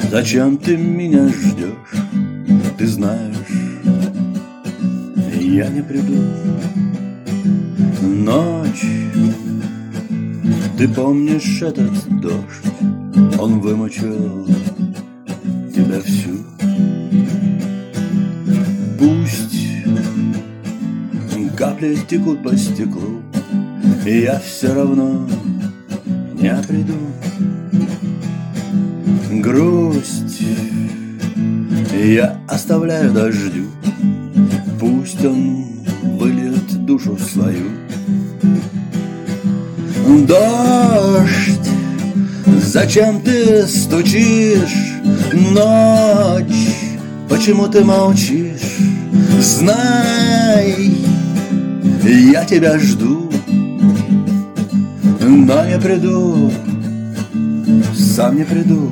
Зачем ты меня ждешь? Ты знаешь, я не приду. Ночь, ты помнишь этот дождь? Он вымочил тебя всю. Пусть капли текут по стеклу, и я все равно не приду. Грусть я оставляю дождю, пусть он выльет душу свою. Дождь, зачем ты стучишь? Ночь, почему ты молчишь? Знай, я тебя жду, но не приду, сам не приду.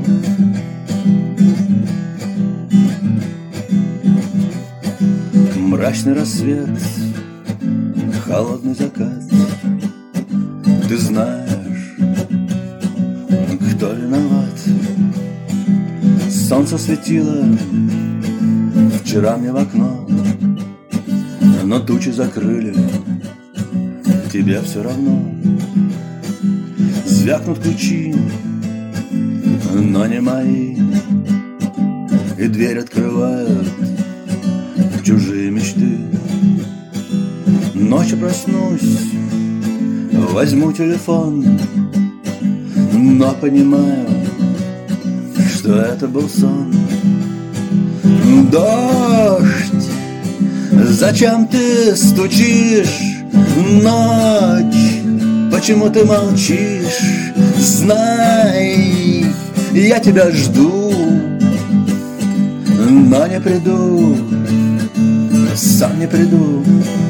Мрачный рассвет, холодный закат. Ты знаешь, кто виноват. Солнце светило вчера мне в окно, но тучи закрыли, тебе все равно. Звякнут ключи, но не мои, и дверь открывают чужие мечты. Ночью проснусь, возьму телефон, но понимаю, что это был сон. Дождь, зачем ты стучишь? Ночь, почему ты молчишь? Знай, я тебя жду, но не приду, сам не приду.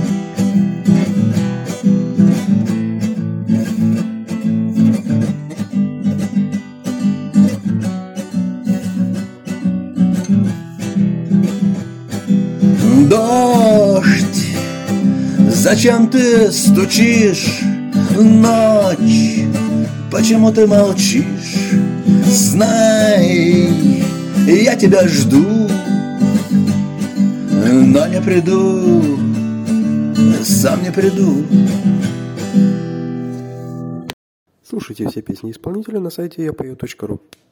Дождь, зачем ты стучишь? Ночь, почему ты молчишь? Знай, я тебя жду, но не приду, сам не приду. Слушайте все песни исполнителя на сайте yapою.ru.